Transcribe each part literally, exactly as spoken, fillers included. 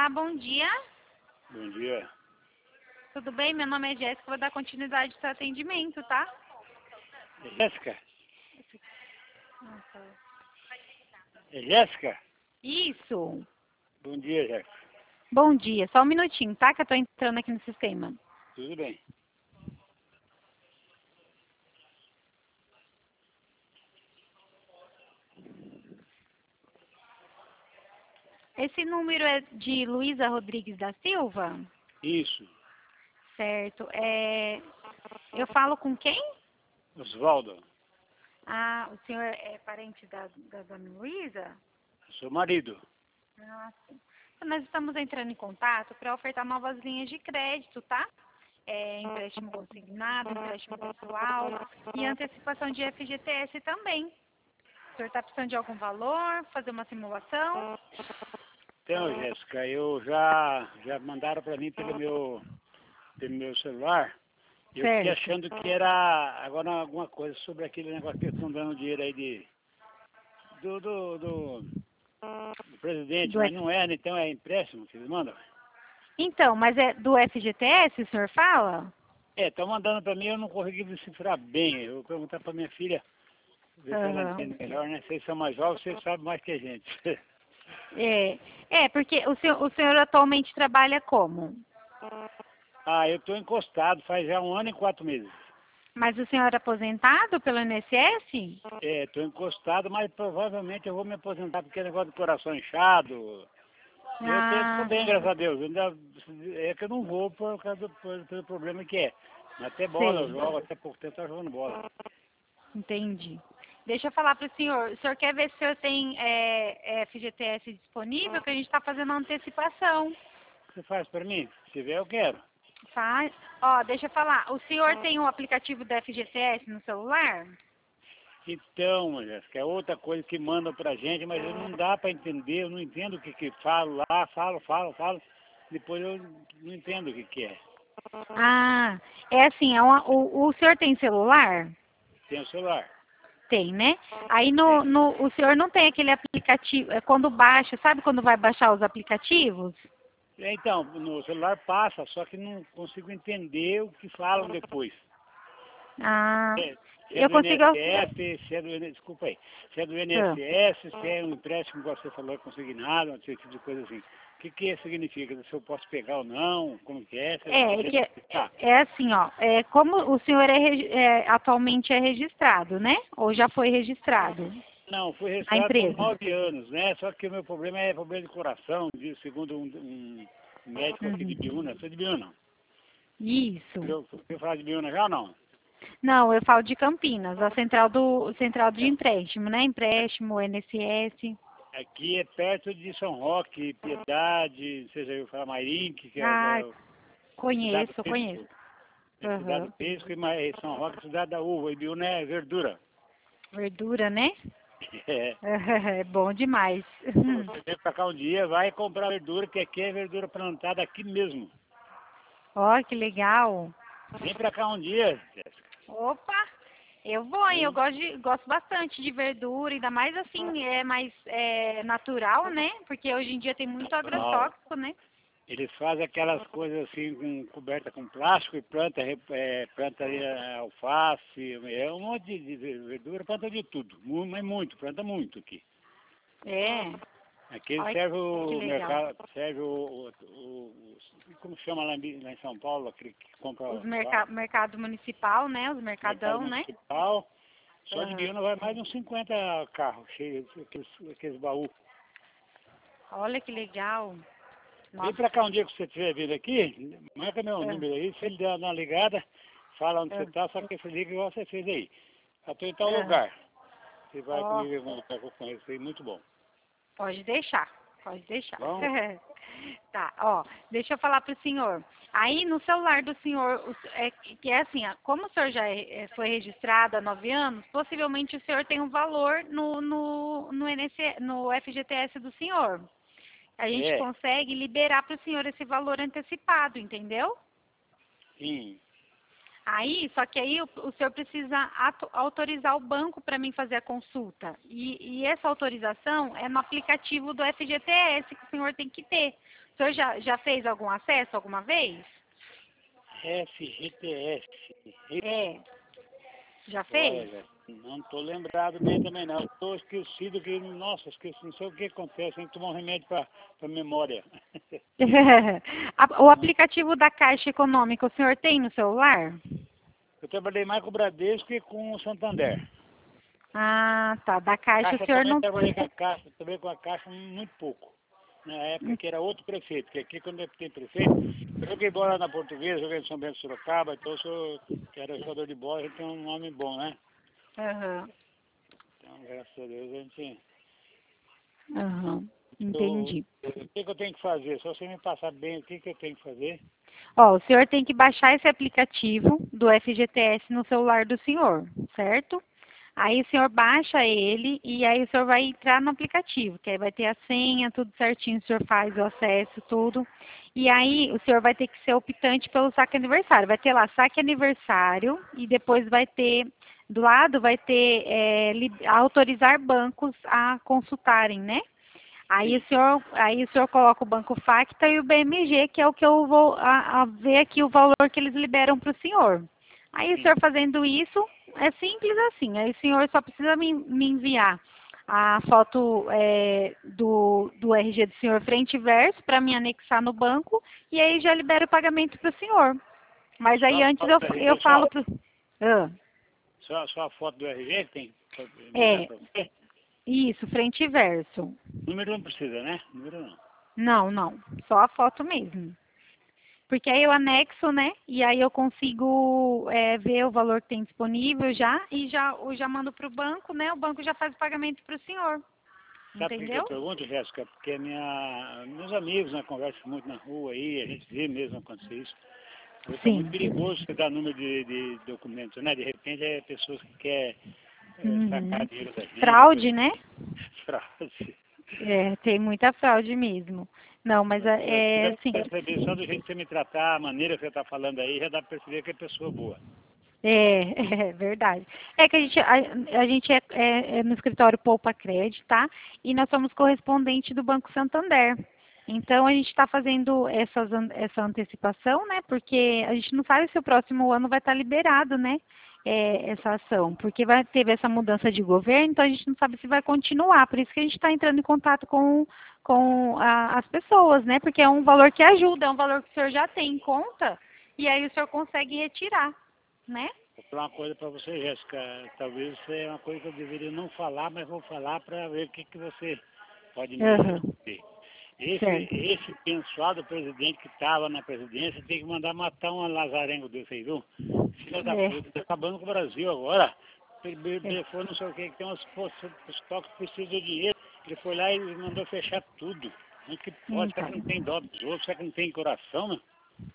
Olá, bom dia. Bom dia. Tudo bem? Meu nome é Jéssica, vou dar continuidade ao seu atendimento, tá? É Jéssica? É Jéssica? Isso. Bom dia, Jéssica. Bom dia. Só um minutinho, tá? Que eu tô entrando aqui no sistema. Tudo bem. Esse número é de Luísa Rodrigues da Silva? Isso. Certo. É... Eu falo com quem? Osvaldo, Ah, o senhor é parente da, da dona Luísa? seu marido. Ah, sim. Então, nós estamos entrando em contato para ofertar novas linhas de crédito, tá? É, empréstimo consignado, empréstimo pessoal e antecipação de F G T S também. O senhor está precisando de algum valor? Fazer uma simulação? Então, Jéssica, eu já, já mandaram para mim pelo meu, pelo meu celular. Eu fiquei Certo. achando que era agora alguma coisa sobre aquele negócio que eles estão dando dinheiro aí de, do, do, do, do presidente, Do mas F... não é, né? Então é empréstimo que eles mandam. Então, mas é do F G T S, o senhor fala? É, estão mandando para mim, eu não consegui decifrar bem. Eu vou perguntar para minha filha, ver se ela Aham. entende melhor, né? Vocês são mais jovens, vocês sabem mais que a gente. É, é, porque o senhor, o senhor atualmente trabalha como? Ah, eu estou encostado faz já um ano e quatro meses. Mas o senhor é aposentado pelo I N S S? É, estou encostado, mas provavelmente eu vou me aposentar porque é negócio de coração inchado. Eu estou Ah, bem, graças a Deus. Ainda, é que eu não vou por causa do, por- pelo problema que é. Mas até bola eu sei, jogo, até pouco tempo eu jogando bola. entendi. Deixa eu falar para o senhor. O senhor quer ver se o senhor tem é, F G T S disponível? Que a gente está fazendo uma antecipação. O que você faz para mim? Se tiver, eu quero. Faz. Ó, deixa eu falar. O senhor tem o aplicativo da F G T S no celular? Então, Jéssica, é outra coisa que mandam pra gente, mas não dá para entender, eu não entendo o que que falo lá, falo, falo, falo, depois eu não entendo o que que é. Ah, é assim, é uma- o, o senhor tem celular? Tem o celular. Tem, né? Aí no, Tem. no, o senhor não tem aquele aplicativo, é quando baixa, sabe quando vai baixar os aplicativos? É, então, no celular passa, só que não consigo entender o que falam depois. Ah, É, se é eu do consigo. I N S S, se é do, I N- desculpa aí, se é do Ah, I N S S, se é um empréstimo que você falou consignado, esse tipo de coisa assim. O que que significa? Se eu posso pegar ou não, como que é? Você É, é poderia que é, explicar? é assim, ó, é, como o senhor é, regi- é, atualmente é registrado, né? Ou já foi registrado Não, fui na registrado por empresa? nove anos, né? Só que o meu problema é problema de coração, de, segundo um, um médico aqui de Uhum. Biúna. Você é de Biúna? Isso. Eu, eu falar de Biúna já ou não? Não, eu falo de Campinas, a central do central de empréstimo, né? Empréstimo, I N S S. Aqui é perto de São Roque, Piedade, você já ouviu falar Mairink, que é, Ah, é Cidade do conheço, conheço. Pesco. É Cidade Aham. do Pesco e Ma- e São Roque, Cidade da Uva. E Biúna é verdura. Verdura, né? É. É bom demais. Você vem pra cá um dia, vai comprar verdura, que aqui é verdura plantada aqui mesmo. Ó, que legal. Vem pra cá um dia, Jéssica. Opa, eu vou, hein? Eu Hein? gosto, de, gosto bastante de verdura, ainda mais assim, é mais é, natural, né? Porque hoje em dia tem muito Natural. agrotóxico, né? Eles fazem aquelas coisas assim, com, coberta com plástico e planta, é, planta é, alface, é um monte de, de verdura, planta de tudo. Mu- Mas muito, planta muito aqui. É. Aqui Olha serve que o legal. mercado, serve o, o, o- o- como chama lá em, lá em São Paulo, aquele que compra Os lá, merca mercado municipal, né? Os mercado mercadão, né? municipal. Só de Aham. Biúna vai mais de uns cinquenta carros cheios, aqueles, aqueles baús. Olha que legal. Vem Nossa. pra cá um dia que você estiver vindo aqui, marca meu Ah, número aí, se ele der uma ligada, fala onde você ah, tá, só que você liga igual você fez aí. Eu estou em tal ah. lugar. Você vai Ó, comigo em algum lugar que eu conheço aí, muito bom. pode deixar. Pode deixar. Bom? Tá, ó, deixa eu falar pro senhor. Aí no celular do senhor, o s- é, que é assim, ó, como o senhor já é- é- foi registrado há nove anos, possivelmente o senhor tem um valor no, no, no, N S, no F G T S do senhor. A gente É, consegue liberar para o senhor esse valor antecipado, entendeu? sim. Aí, só que aí o, o senhor precisa atu- autorizar o banco para mim fazer a consulta. E, e essa autorização é no aplicativo do F G T S que o senhor tem que ter. O senhor já, já fez algum acesso alguma vez? F G T S. É. Já fez? Olha, não estou lembrado bem também não. Estou esquecido que, nossa, esqueci, não sei o que acontece, tem que tomar um remédio para memória. O aplicativo da Caixa Econômica, o senhor tem no celular? Eu trabalhei mais com o Bradesco que com o Santander. Ah, tá. Da Caixa, Caixa o senhor também não... trabalhei com a Caixa, também com a Caixa muito pouco. Na época que era outro prefeito, porque aqui quando tem prefeito, eu joguei bola na Portuguesa, joguei em São Bento do Sorocaba, então eu sou, que era jogador de bola, a gente tem um nome bom, né? Aham. Então, graças a Deus, a gente... Aham. Eu, Entendi. o que, que eu tenho que fazer? Só você me passar bem o que, que eu tenho que fazer. Ó, o senhor tem que baixar esse aplicativo do F G T S no celular do senhor, certo? Aí o senhor baixa ele e aí o senhor vai entrar no aplicativo, que aí vai ter a senha, tudo certinho, o senhor faz o acesso, tudo. E aí o senhor vai ter que ser optante pelo saque aniversário. Vai ter lá saque aniversário e depois vai ter, do lado vai ter é, autorizar bancos a consultarem, né? Aí o senhor, aí o senhor coloca o Banco Facta e o B M G, que é o que eu vou a, a ver aqui o valor que eles liberam para o senhor. Aí o Sim. senhor fazendo isso, é simples assim. Aí o senhor só precisa me, me enviar a foto é, do, do R G do senhor frente e verso para me anexar no banco e aí já libera o pagamento para o senhor. Mas aí Só a antes foto eu, do R G eu só? falo para ah, Só, só a foto do R G que tem que mandar é, para você? isso, frente e verso. Número não precisa, né? Número não. Não, não, só a foto mesmo. Porque aí eu anexo, né? E aí eu consigo é, ver o valor que tem disponível já e já, eu já mando para o banco, né? O banco já faz o pagamento para o senhor. Sabe por que eu Entendeu? pergunto, Jéssica? Porque minha, meus amigos, né, conversam muito na rua aí, a gente vê mesmo acontecer isso. Porque é muito Sim. perigoso você dar número de, de documentos, né? De repente é pessoas que querem é, sacar Uhum. dinheiro da gente, Fraude, coisa né? fraude. É, tem muita fraude mesmo. Não, mas Mas eu é queria assim. perceber, só do jeito que você me tratar, a maneira que você está falando aí, já dá para perceber que é pessoa boa. É, é verdade. É que a gente, a, a gente é, é- é no escritório Poupa Crédito, tá? E nós somos correspondente do Banco Santander. Então a gente está fazendo essas, an- essa antecipação, né? Porque a gente não sabe se o próximo ano vai estar liberado, né? É, essa ação, porque vai, teve essa mudança de governo, então a gente não sabe se vai continuar. Por isso que a gente está entrando em contato com, com a- as pessoas, né? Porque é um valor que ajuda, é um valor que o senhor já tem em conta, e aí o senhor consegue retirar, né? Vou falar uma coisa para você, Jéssica. Talvez isso é uma coisa que eu deveria não falar, mas vou falar para ver o que, que você pode me Aham, responder. Esse, certo. esse pensuado presidente que estava na presidência tem que mandar matar um lazarengo desse aí, viu? Filha da É, puta, tá acabando com o Brasil agora. Ele é. ele foi não sei o que, que tem umas estoques que precisam de dinheiro. Ele foi lá e mandou fechar tudo. Como é que pode? Será Então, que não tem dó dos outros? Será que não tem coração, né?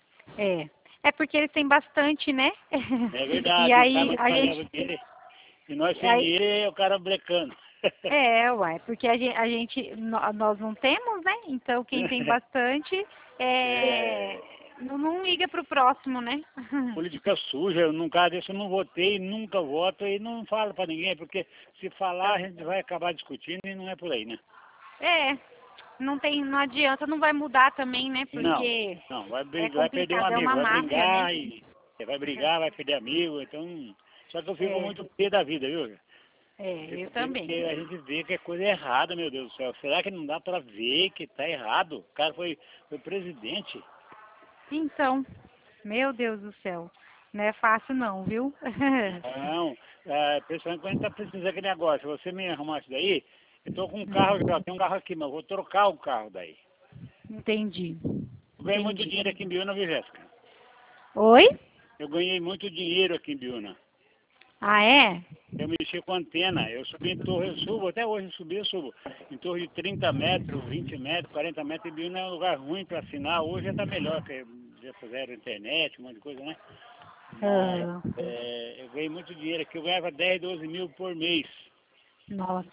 é. É porque eles têm bastante, né? É E verdade, o aí cara a ganhava gente, dinheiro e nós sem aí, dinheiro e o cara brecando. é, uai, porque a gente, a gente, nó- nós não temos, né? Então quem tem bastante é, É, não, não liga pro próximo, né? política suja, num caso desse eu não votei, nunca voto e não falo pra ninguém, porque se falar a gente vai acabar discutindo e não é por aí, né? É, não tem, não adianta, não vai mudar também, né? Não, Porque não, vai, é brigar, vai perder um complicado, é amigo, uma vai máfia, né? brigar e vai brigar, vai perder amigo, então. Só que eu fico É, muito pé da vida, viu? é, eu Fico pé porque também. a gente vê que é coisa errada, meu Deus do céu. Será que não dá pra ver que tá errado? O cara foi, foi presidente. Então, meu Deus do céu, não é fácil não, viu? Não, é, principalmente quando a gente tá precisando daquele negócio. Se você me arrumar isso daí, eu tô com um carro, já tem um carro aqui, mas eu vou trocar o carro daí. Entendi, Eu ganhei muito entendi. dinheiro aqui em Biúna, viu, Jéssica? Oi? Eu ganhei muito dinheiro aqui em Biúna. Ah, é? Eu mexi com antena, eu subi em torre, eu subo, até hoje eu subi, eu subo. Em torre de trinta metros, vinte metros, quarenta metros, e Biúna é um lugar ruim para assinar, hoje já tá melhor, porque já fizeram internet, um monte de coisa, né? Mas Ah, é, eu ganhei muito dinheiro aqui, eu ganhava dez, doze mil por mês. nossa.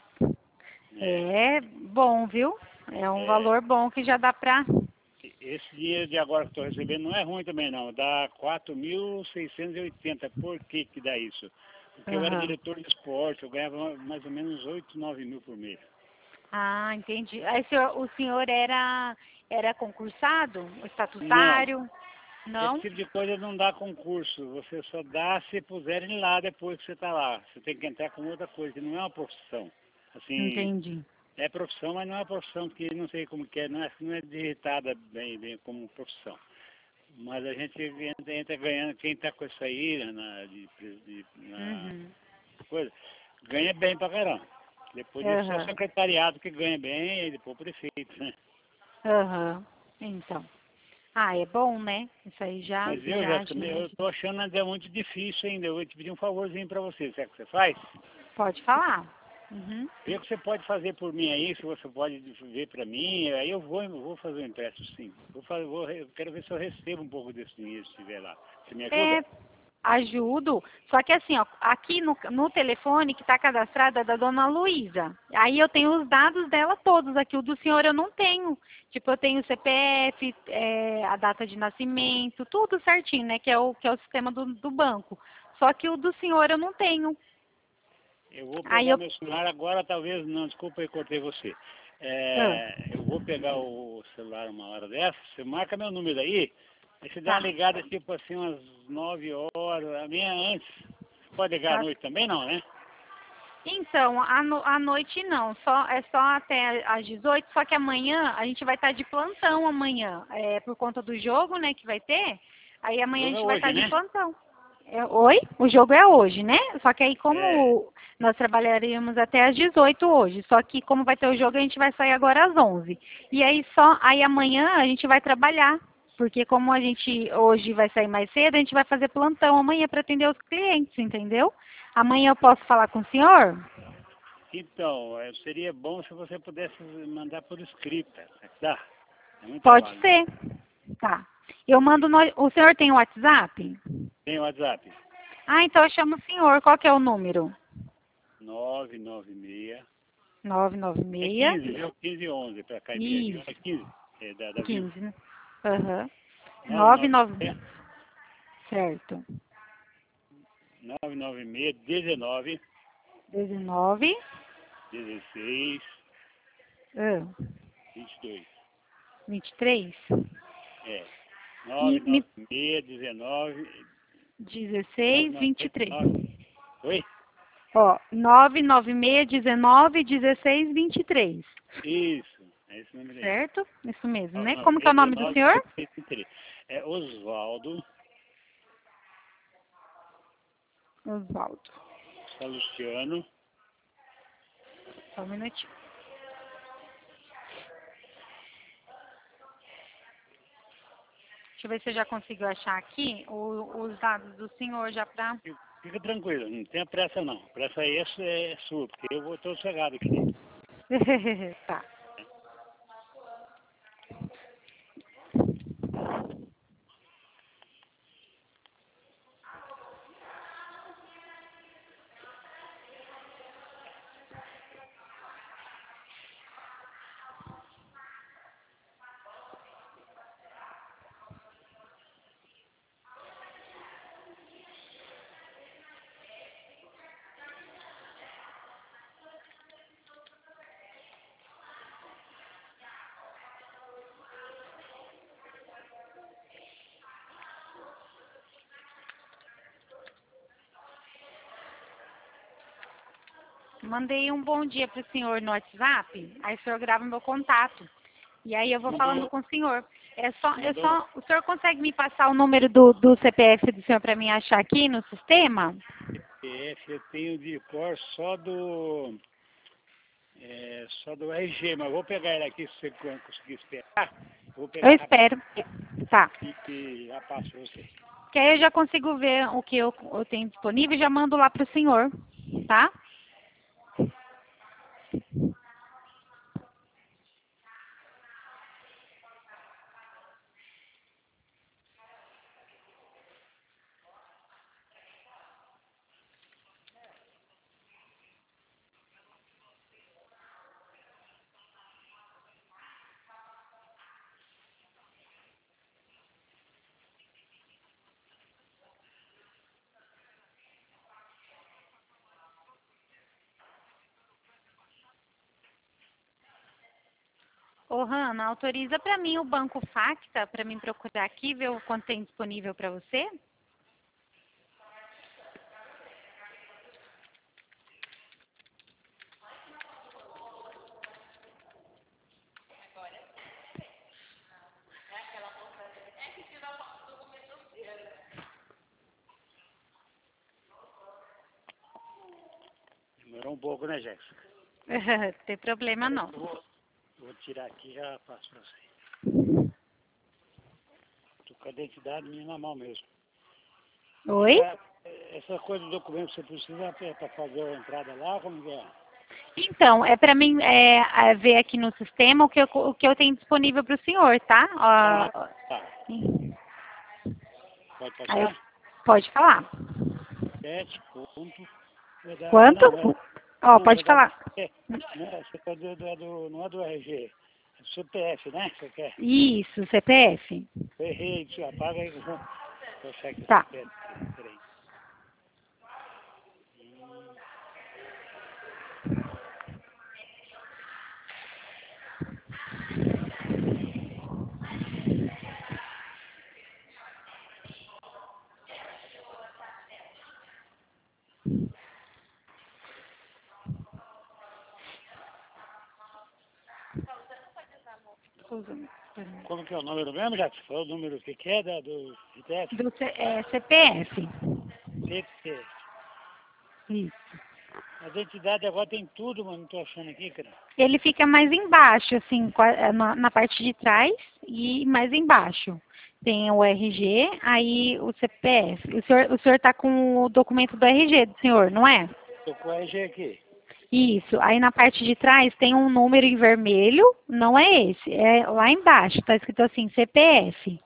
É, É bom, viu? É um é, valor bom que já dá pra... esse dinheiro de agora que estou recebendo não é ruim também não, dá quatro mil seiscentos e oitenta. Por que que dá isso? Porque eu era Aham. diretor de esporte, eu ganhava mais ou menos oito, nove mil por mês. Ah, entendi. Aí o senhor, o senhor era, era concursado? Não, Estatutário? esse Não? tipo de coisa não dá concurso. Você só dá se puserem lá depois que você está lá. Você tem que entrar com outra coisa, que não é uma profissão. Assim, Entendi. é profissão, mas não é uma profissão que não sei como que é, não é, não é digitada bem, bem como profissão. Mas a gente entra, entra ganhando, quem está com isso aí na, de, de, na Uhum. coisa, ganha bem pra caramba. Depois disso só o Aham. secretariado que ganha bem e depois o prefeito, né? Aham. Então. Ah, é bom, né? Isso aí já, Mas eu, já Jéssica, ajuda. eu tô achando ainda muito difícil ainda. Eu vou te pedir um favorzinho pra você. Sabe o que você faz? Pode falar. Uhum. Vê o que você pode fazer por mim aí, se você pode ver pra mim. Aí eu vou, eu vou fazer um empréstimo sim. Vou fazer, vou, eu quero ver se eu recebo um pouco desse dinheiro se estiver lá. Você me ajuda? É, ajudo. Só que assim, ó, aqui no, no telefone que está cadastrada é da dona Luísa. Aí eu tenho os dados dela todos aqui. O do senhor eu não tenho. Tipo, eu tenho o C P F, é, a data de nascimento, tudo certinho, né? Que é o, que é o sistema do, do banco. Só que o do senhor eu não tenho. Eu vou Aí pegar eu. meu celular agora, talvez, não, desculpa, eu cortei você. Ah, É, eu vou pegar o celular uma hora dessa, você marca meu número aí, aí você dá uma tá. ligada tipo assim umas nove horas, a minha antes. Você pode ligar à Tá. noite também não, né? Então, à, no, à noite não, só, é só até às dezoito, só que amanhã a gente vai estar de plantão amanhã, é, por conta do jogo, né, que vai ter, aí O amanhã a jogo é gente vai estar hoje, de né? plantão. É, oi? O jogo é hoje, né? Só que aí É, como nós trabalharíamos até às dezoito hoje, só que como vai ter o jogo a gente vai sair agora às onze. E aí só, aí amanhã a gente vai trabalhar, porque como a gente hoje vai sair mais cedo, a gente vai fazer plantão amanhã para atender os clientes, entendeu? Amanhã eu posso falar com o senhor? então, é, seria bom se você pudesse mandar por escrita, tá? É muito Pode trabalho. ser. Tá. Eu mando no... O senhor tem o WhatsApp? Tem o WhatsApp, Ah, então eu chamo o senhor. Qual que é o número? nove nove seis, é nove nove seis. quinze, viu? quinze e onze para caibir aqui, é Isso. quinze, é da, da Vivo. quinze, né? Aham. nove nove nove nove. seis, Certo. nove nove seis, dezenove, dezenove. dezesseis, Ah, vinte e dois. vinte e três. É. E nove nove me... seis, dezenove, nove dezesseis, nove vinte e seis, três. nove. Oi? Ó, nove nove seis, dezenove, dezesseis, vinte e três. Isso. É esse número aí. Certo? Isso mesmo, né? Como que é o nome do nove nove seis, dezenove, senhor? dezesseis, vinte e três. É Oswaldo Oswaldo. Salustiano. Só um minutinho. Deixa eu ver se eu já consigo achar aqui o- os dados do senhor já para. Fica tranquilo, não tenha pressa não. Pressa aí é, su- é sua, porque eu vou estou sossegado aqui. Tá. Mandei um bom dia para o senhor no WhatsApp, aí o senhor grava meu contato. E aí eu vou falando Mandou, com o senhor. É só, é mandou só, o senhor consegue me passar o número do, do C P F do senhor para mim achar aqui no sistema? C P F, eu tenho de cor só do, é, só do R G, mas vou pegar ele aqui se você conseguir esperar. Vou Eu pegar rapidinho espero. Tá. e e já passo para você. Que aí eu já consigo ver o que eu, eu tenho disponível e já mando lá para o senhor. Tá? Ô, Hanna, autoriza para mim o Banco Facta, para mim procurar aqui, ver o quanto tem disponível para você? Demorou um pouco, né, Jéssica? Não tem problema não. Eu vou, vou tirar aqui e já passo para você. Tô com a identidade minha na mão mesmo. Oi? Essa, essa coisa do documento que você precisa é para fazer a entrada lá, como que é? Então, é para mim é, é ver aqui no sistema o que eu, o que eu tenho disponível para o senhor, tá? Ah, Ó, tá. Pode aí eu- passar? pode falar. Sete ponto. É da, ah, Quanto? não, é, Ó, não, é pode da, falar. é, não, é, você tá do, do, do, não é do R G, é do C P F, né? Você quer? Isso, C P F. Eu errei, tio, apaga aí que eu vou vou achar que é Tá. C P F. Peraí. Como que é o número mesmo, já que você falou o número que que é da, do C P F? Do C, é, C P F. C P F. Isso. A identidade agora tem tudo, mas não tô achando aqui, cara. Ele fica mais embaixo, assim, qua- na, na parte de trás e mais embaixo. Tem o R G, aí o C P F. O senhor, o senhor está com o documento do R G do senhor, não é? Tô com o R G aqui. Isso. Aí na parte de trás tem um número em vermelho, não é esse, é lá embaixo, está escrito assim, C P F.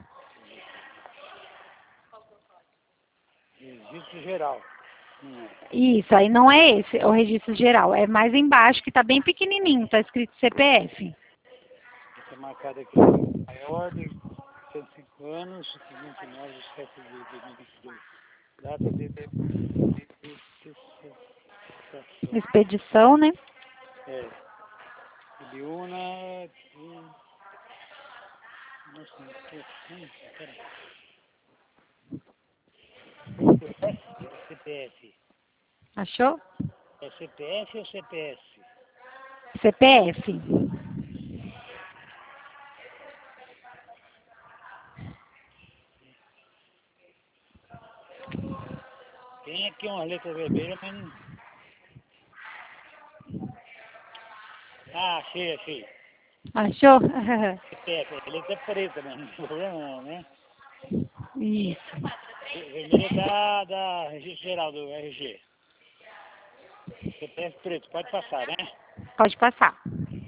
Registro geral. Hum. Isso, aí não é esse, é o registro geral. É mais embaixo, que está bem pequenininho, está escrito C P F. Está marcado aqui, ó. Maior de cento e cinco anos, vinte e nove de setembro de dois mil e vinte e dois. Data de depreciação. Expedição, né? É. Biúna. hum, Nossa, não tô achando, peraí. C P F. Achou? É C P F ou C P S? C P F. Tem aqui uma letra vermelha, mas não... Ah, achei, achei. Achou? C P F, a letra é preta, mas não tem problema não, né? Isso. Vermelha da, da Registro Geral do R G. C P F preto, pode passar, né? Pode passar.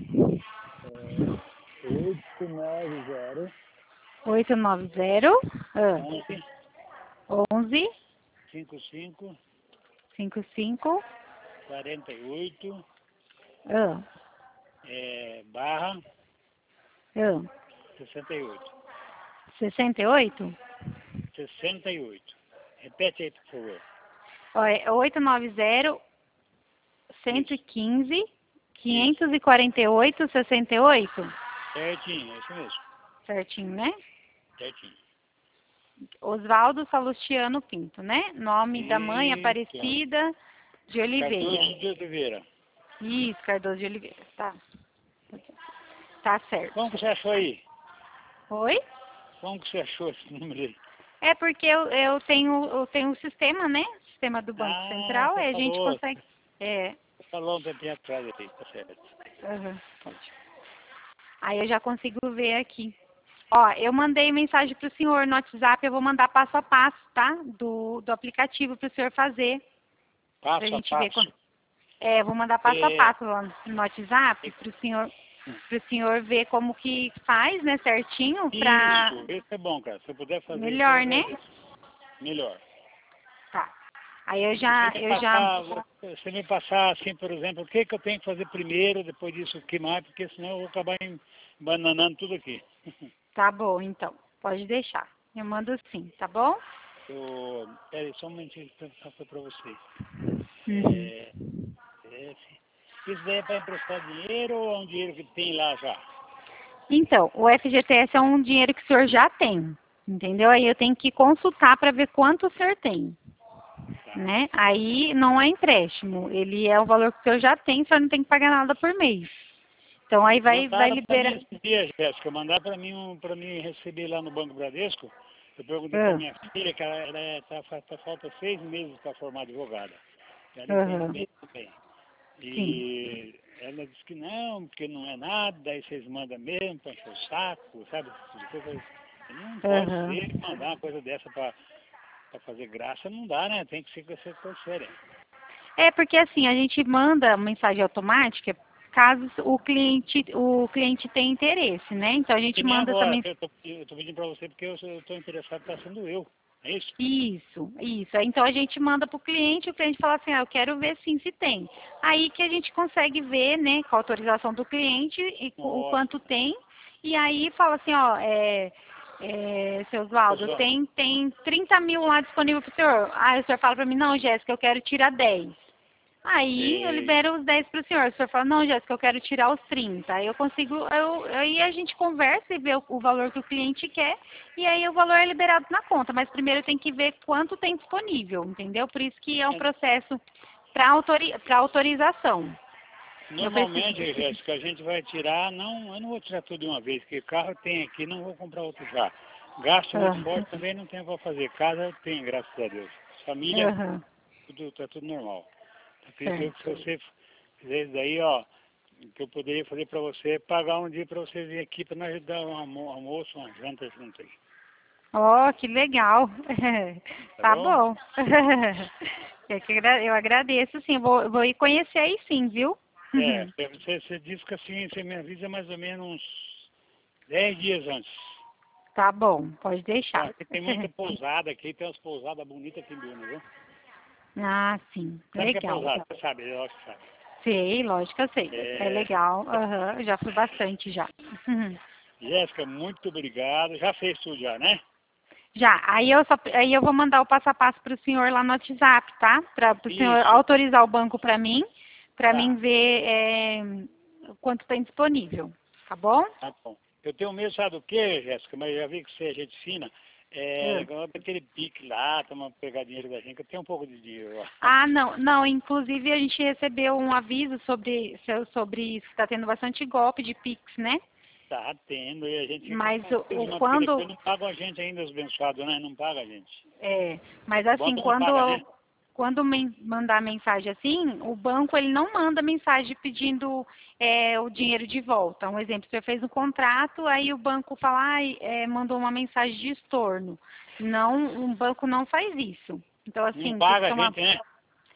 oito nove zero oito nove zero onze onze cinco cinco cinco cinco quarenta e oito ah, é, barra ah, sessenta e oito. sessenta e oito? sessenta e oito. Repete aí, por favor. Olha, oito nove zero cento e Isso, quinze isso. quinhentos e quarenta e oito sessenta e oito? Certinho, é isso mesmo. Certinho, né? Certinho. Oswaldo Salustiano Pinto, né? Nome da mãe, Isso. Aparecida de Oliveira. Cardoso de Oliveira. Isso, Cardoso de Oliveira. Tá. Tá certo. Como que você achou aí? Oi? Como que você achou esse número aí? É porque eu, eu tenho eu tenho um sistema, né? Sistema do Banco Ah, Central, você e a gente falou. consegue. É. Você falou um tempinho atrás aí, tá certo. Aham, pode. Aí eu já consigo ver aqui. Ó, eu mandei mensagem para o senhor no WhatsApp, eu vou mandar passo a passo, tá? Do, do aplicativo para o senhor fazer. Para a Passo a gente ver. passo. Quando... É, eu vou mandar passo a É, passo lá no WhatsApp para o senhor, pro senhor ver como que faz, né, certinho, para isso, esse é bom, cara. Se eu puder fazer isso, eu melhor, né? agradeço. Melhor. Tá. Aí eu Se você já, me eu já. passar, você me passar assim, por exemplo, o que, que eu tenho que fazer primeiro, depois disso o que mais, porque senão eu vou acabar embananando tudo aqui. Tá bom, então. Pode deixar. Eu mando sim, tá bom? Eu, peraí, só um momentinho que eu passar para você. Uhum. É, esse. Isso daí é para emprestar dinheiro ou é um dinheiro que tem lá já? Então, o F G T S é um dinheiro que o senhor já tem, entendeu? Aí eu tenho que consultar para ver quanto o senhor tem, né? Aí não é empréstimo, ele é o valor que o senhor já tem, o senhor não tem que pagar nada por mês. Então aí vai, vai Mandaram para mim liberar. esse dia, Jéssica, mandaram para mim, um, para mim receber lá no Banco Bradesco. Eu perguntei para Ah, minha filha que ela, ela é, tá, fa- tá, falta seis meses para formar advogada. Ela entende aham, bem também. sim. E ela disse que não, porque não é nada, aí vocês mandam mesmo para encher o saco, sabe? Esse tipo de coisa. Não pode Aham. ser mandar uma coisa dessa para fazer graça, não dá, né? Tem que ser com essa coisa séria. É porque assim, a gente manda mensagem automática caso o cliente, o cliente tenha interesse, né? Então a gente Que nem manda essa agora, mensagem. eu tô, eu tô pedindo para você porque eu estou interessado, está sendo eu. É isso? Isso, isso. Então a gente manda para o cliente, o cliente fala assim, ah, eu quero ver sim se tem. Aí que a gente consegue ver, né, com a autorização do cliente e com o Nossa, quanto tem. E aí fala assim, ó, é, é, seu Oswaldo, pessoal. tem, tem trinta mil lá disponível para o senhor. Aí o senhor fala para mim, não, Jéssica, eu quero tirar dez. Aí eu Sei. libero os dez para o senhor. O senhor fala, não, Jéssica, eu quero tirar os trinta. Aí eu consigo, eu, aí a gente conversa e vê o, o valor que o cliente quer, e aí o valor é liberado na conta. Mas primeiro tem que ver quanto tem disponível, entendeu? Por isso que é um processo para autori, para autorização. Eu preciso. Normalmente, Jéssica, a gente vai tirar, não, eu não vou tirar tudo de uma vez, porque carro eu tenho aqui, não vou comprar outro já. Gasto muito Aham, forte também não tenho para fazer. Casa eu tenho, graças a Deus. Família, aham, tudo, tá tudo normal. Eu acredito eu que se certo. você fizer isso daí, ó, o que eu poderia fazer para você é pagar um dia para você vir aqui para nós dar um almo- almoço, uma janta junto aí. Oh, que legal. Tá Tá bom? bom. Eu, que agra- eu agradeço, sim. Vou, vou ir conhecer aí sim, viu? É, você, você disse que assim, você me avisa mais ou menos uns dez dias antes. Tá bom, pode Tá, deixar. porque tem muita pousada aqui, tem umas pousadas bonitas aqui em Biúna, viu? Ah, sim, Sabe o que é legal. pousada? Você sabe, eu acho que sabe. Sei, lógico que eu sei. É É, legal, aham, eu já fui bastante já. Jéssica, muito obrigado. Já fez tudo já, né? Já, aí eu, só, aí eu vou mandar o passo a passo para o senhor lá no WhatsApp, tá? Para o senhor Isso, autorizar o banco para mim, para mim tá, ver é, o quanto tem disponível, tá bom? tá bom. Eu tenho medo, sabe do que, Jéssica? Mas eu já vi que você é gente fina. É, É. agora aquele pique lá, toma pegar dinheiro da gente, que eu tenho um pouco de dinheiro lá. Ah, não, não, inclusive a gente recebeu um aviso sobre, sobre isso, que está tendo bastante golpe de Pix, né? Tá tendo, e a gente fica Mas o, confuso, o mas porque quando, depois não pagam a gente ainda, os abençoados, né? Não paga a gente. é, mas O assim, banco não quando paga, né? quando men- mandar mensagem assim, o banco ele não manda mensagem pedindo é, o dinheiro de volta. Um exemplo, você fez um contrato, aí o banco fala, ai, é, mandou uma mensagem de estorno. Não, um banco não faz isso. Então, Não assim, tem que paga a tomar, gente, né?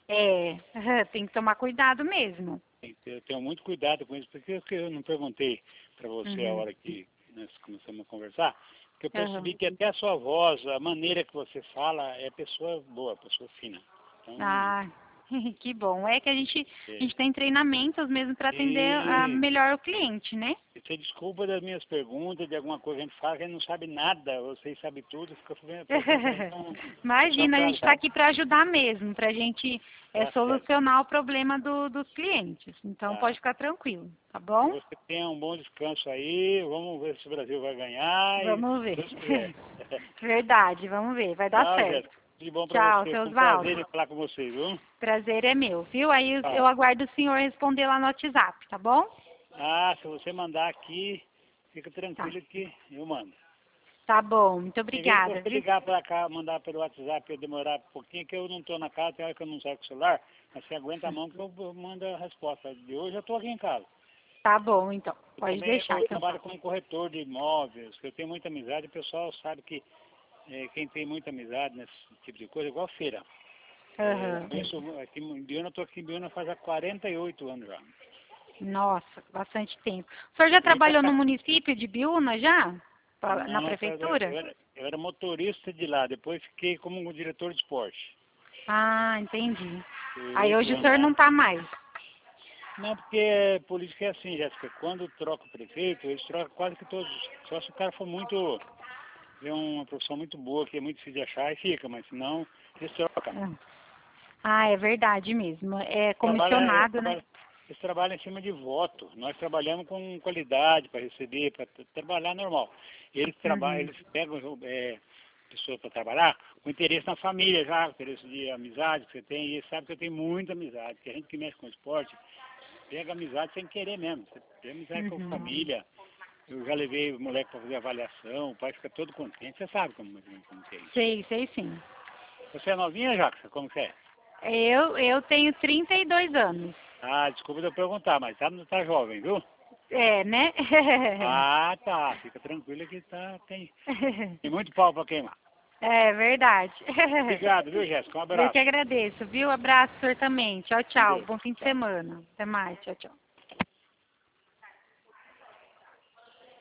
é, tem que tomar cuidado mesmo. Eu tenho muito cuidado com isso, porque eu eu não perguntei para você a Uhum. hora que nós começamos a conversar, porque eu Uhum. percebi que até a sua voz, a maneira que você fala, é pessoa boa, pessoa fina. Então, Ah, que bom. É que a gente, a é, gente tem treinamentos mesmo para atender ah, e melhor o cliente, né? você desculpa das minhas perguntas, de alguma coisa que a gente fala, que a gente não sabe nada, vocês sabem tudo, fica perguntando, então, só Imagina, a gente está para aqui para ajudar mesmo, para a gente é, dar certo. solucionar o problema do- dos clientes. Então Tá? pode ficar tranquilo, tá Que bom? você tenha um bom descanso aí, vamos ver se o Brasil vai ganhar e Vamos se ver. Deus quiser. Verdade, vamos ver, vai dar Tchau, certo. Jéssica. Tudo de bom para Tchau, você. seu Foi um Osvaldo. prazer em falar com você, viu? Prazer é meu, viu? Aí eu eu Tchau. aguardo o senhor responder lá no WhatsApp, tá bom? Ah, se você mandar aqui, fica Tá. tranquilo que eu mando. Tá bom, muito Em vez de obrigada, você viu? ligar para cá, mandar pelo WhatsApp, eu demorar um pouquinho, que eu não estou na casa, tem hora que eu não saio com o celular, mas você aguenta a mão que eu eu mando a resposta. De hoje eu estou aqui em casa. Tá bom, então. Eu Pode também deixar, eu seu trabalho Osvaldo. como corretor de imóveis, eu tenho muita amizade, o pessoal sabe que eh, quem tem muita amizade nesse tipo de coisa, é igual feira. É, Aham. conheço aqui em Biúna, eu estou aqui em Biúna faz há quarenta e oito anos já. Nossa, bastante tempo. O senhor já E pra trabalhou no cá- município de Biúna já? Pa- Na Não, eu, prefeitura? eu era, eu era motorista de lá, depois fiquei como diretor de esporte. Ah, entendi. Fiquei Aí oito hoje o anos senhor lá. não tá mais. Não, porque política é assim, Jéssica, quando troca o prefeito, eles trocam quase que todos. Só se o cara for muito, é uma profissão muito boa, que é muito difícil de achar, e fica, mas senão eles trocam. Ah, é verdade mesmo. É Trabalha, eu comissionado, né? trabalho, Eles trabalham em cima de voto. Nós trabalhamos com qualidade para receber, para trabalhar normal. Eles trabalham, Uhum. eles pegam é, pessoas para trabalhar com interesse na família já, com interesse de amizade que você tem. E eles sabem que eu tenho muita amizade, que a gente que mexe com esporte pega amizade sem querer mesmo. Você tem amizade com a Uhum. família. Eu já levei o moleque para fazer avaliação, o pai fica todo contente. Você sabe como, como que é isso. Sei, sei sim. Você é novinha, Jackson? Como que é? Eu, eu tenho trinta e dois anos. Ah, desculpa de eu perguntar, mas tá, tá jovem, viu? É, né? Ah, tá. Fica tranquilo que tá, tem, tem muito pau para queimar. É verdade. Obrigado, viu, Jéssica? Um Eu que abraço. agradeço, viu? Abraço, senhor também. Tchau, Com tchau. Deus. Bom fim de Tchau. semana. Até mais. Tchau, tchau.